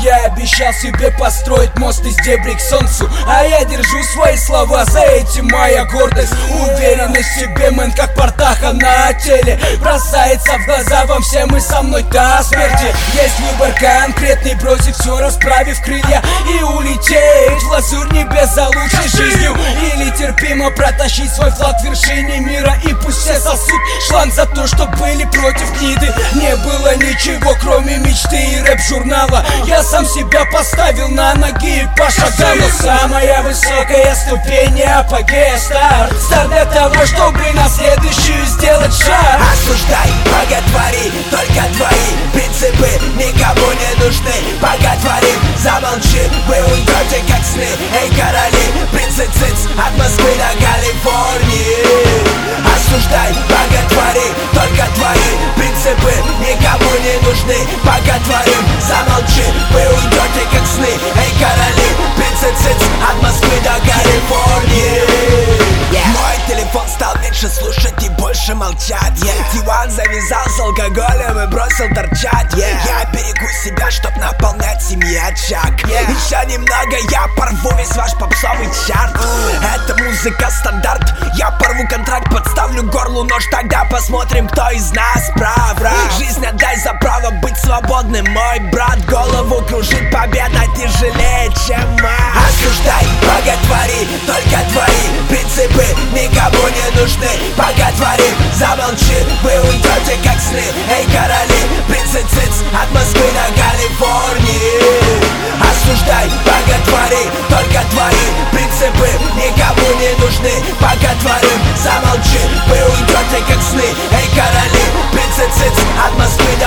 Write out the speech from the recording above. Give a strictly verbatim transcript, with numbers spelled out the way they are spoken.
Я обещал себе построить мост из дебри к солнцу, а я держу свои слова, за этим моя гордость. Уверенность в себе, мэн, как Портаха на теле, бросается в глаза вам всем и со мной до смерти. Есть выбор конкретный, бросив все, расправив крылья и улететь в лазурь небес за лучшей жизнью, или терпимо протащить свой флаг к вершине мира. И пусть все сосут шланг за то, что были против гниды. Не было ничего, кроме мечты и рэп-журнала. Я сам себя поставил на ноги и пошагал. Но самая высокая ступень не апогея, старт. Старт для того, чтобы на следующую сделать шаг. Осуждай, боготвори, только твои принципы никому не нужны. Боготворим, замолчи, вы уйдете как сны. Эй, короли, принцы циц, от Москвы до Калифорнии. Осуждай, боготвори, только твои принципы никому не нужны. Боготворим, замолчи, вы уйдете как сны. Эй, короли, принцы циц, от Москвы до Калифорнии. yeah. Мой телефон стал меньше слушать и больше молчать. yeah. Диван завязал с алкоголем и бросил торчать. yeah. Я берегу себя, чтоб наполнять семьи очаг. yeah. Еще немного, я порву весь ваш попсовый чарт. uh. Это музыка стандарт. Я порву контракт, подставлю горлу нож. Тогда посмотрим, кто из нас прав. Жизнь отдай за право быть свободным, мой брат. Голову кружит победа тяжелее, чем мать. Осуждай, боготвори, только твои принципы никому не нужны. Боготворим, замолчи, вы уйдете как сны. Эй, короли, принцы циц, от Москвы до Калифорнии. Осуждай, боготвори, только твои принципы никому не нужны. Боготворим, замолчи, вы уйдете как сны. Эй, короли, принцы циц, от Москвы